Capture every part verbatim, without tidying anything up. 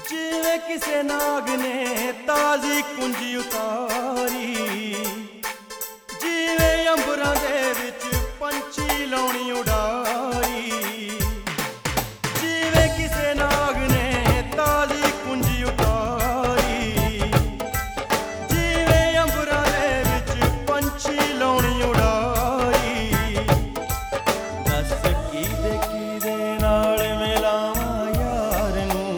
जिवें किसे नाग ने ताजी कुंजी उतारी, जिवें अंबरां दे विच पंछी लौणी उडारी। जिवें किसे नाग ने ताजी कुंजी उतारी, जिवें अंबरां दे विच पंछी लौणी उडारी। दस कीदे कीदे नाल मिलावां यार नूं,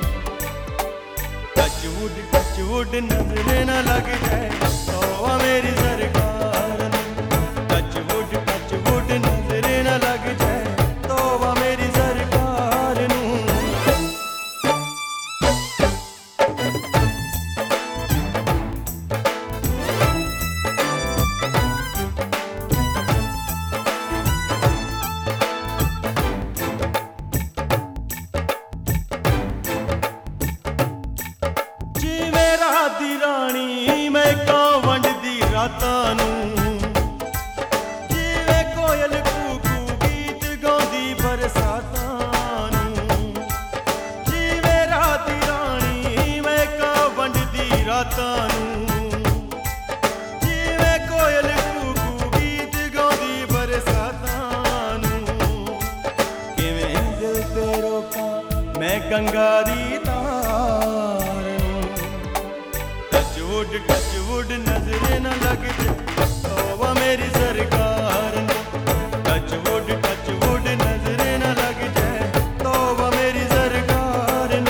टचवुड टचवुड नजर न लग जाए तौबा मेरी सरकार नूं। टचवुड टचवुड नजर न लग जाए तौबा मेरी सरकार नूं। जिवें रात दी राणी मैं कां वंडदी रातां नूं, जिवें कोयल कूकू गीत गाउंदी बरसातां नूं। जिवें रात दी राणी मैं कां वंडदी रातां नूं, जिवें कोयल कूकू गीत गाउंदी बरसातां नूं। किवें दिल ते रोकां मैं गंगा दी धार नूं। टचवुड टचवुड नजर न लग जाए तौबा मेरी सरकार नूं। टचवुड टचवुड नजर न लग जाए तौबा मेरी सरकार नूं।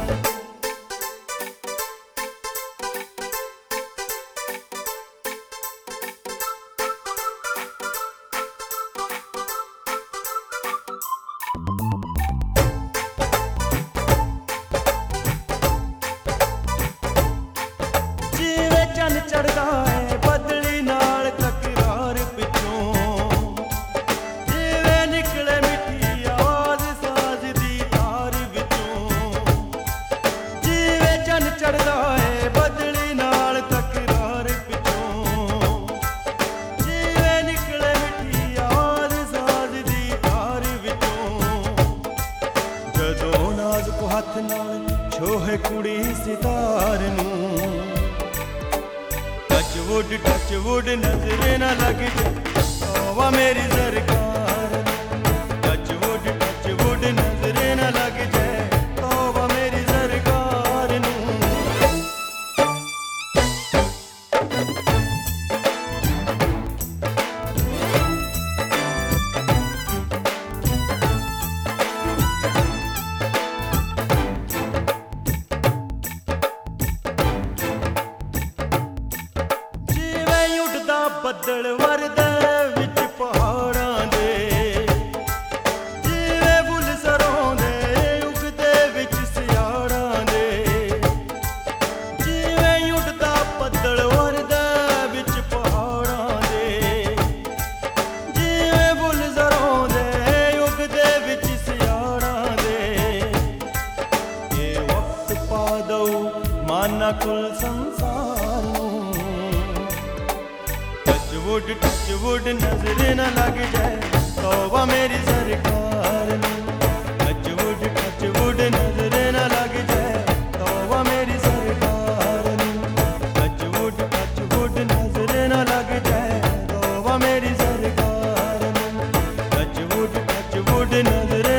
जिवें चन्न चढ़दा है बदली नाल तकरार पिछों, जिवें निकले मिठी आवाज साज दी तार विचों। जिवें चन्न चढ़दा है बदली नाल तकरार पिछों, जिवें निकले मिठी आवाज साज दी तार विचों। जदों नाजुक हत्थ नाल छोहे कुड़ी सितार नूं। टचवुड टचवुड नजर न लग जाए तौबा मेरी सरकार नूं। टचवुड टचवुड नजर न लग जाए तौबा मेरी सरकार नूं। जिवें उडदा ਬੱਦਲ ਵਰਦਾ ਵਿੱਚ ਪਹਾੜਾਂ ਦੇ, ਜਿਵੇਂ ਫੁੱਲ ਸਰੋਂ ਦੇ ਉਗਦੇ ਵਿੱਚ ਸਿਆੜਾਂ ਦੇ। ਜਿਵੇਂ ਉੱਡਦਾ ਬੱਦਲ ਵਰਦਾ ਵਿੱਚ ਪਹਾੜਾਂ ਦੇ, ਜਿਵੇਂ ਫੁੱਲ ਸਰੋਂ ਦੇ ਉਗਦੇ ਵਿੱਚ ਸਿਆੜਾਂ ਦੇ। ਇਹ ਵਕਤ ਪਾ ਦਊ ਮਾਨਾ ਕੁਲ ਸੰਸਾਰ ਨੂੰ। टचवुड टचवुड नजर न लग जाए तौबा मेरी सरकार नूं। टचवुड टचवुड नजर न लग जाए तौबा मेरी सरकार नूं। टचवुड टचवुड नजर न लग जाए तौबा मेरी सरकार नूं। टचवुड टचवुड नजर